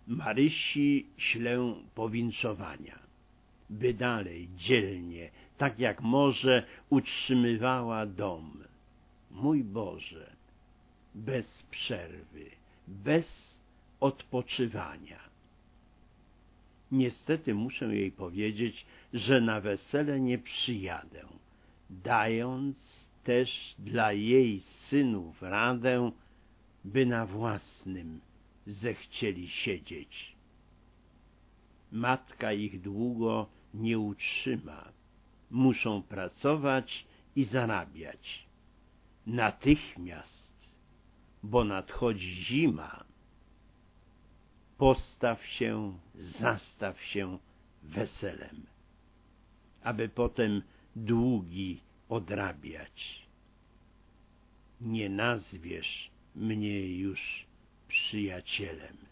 Marysi ślę powinszowania, by dalej dzielnie, tak jak może, utrzymywała dom. Mój Boże, bez przerwy, bez odpoczywania. Niestety muszę jej powiedzieć, że na wesele nie przyjadę, dając też dla jej synów radę, by na własnym zechcieli siedzieć. Matka ich długo nie utrzyma, muszą pracować i zarabiać. Natychmiast, bo nadchodzi zima. Postaw się, zastaw się weselem, aby potem długi odrabiać. Nie nazwiesz mnie już przyjacielem.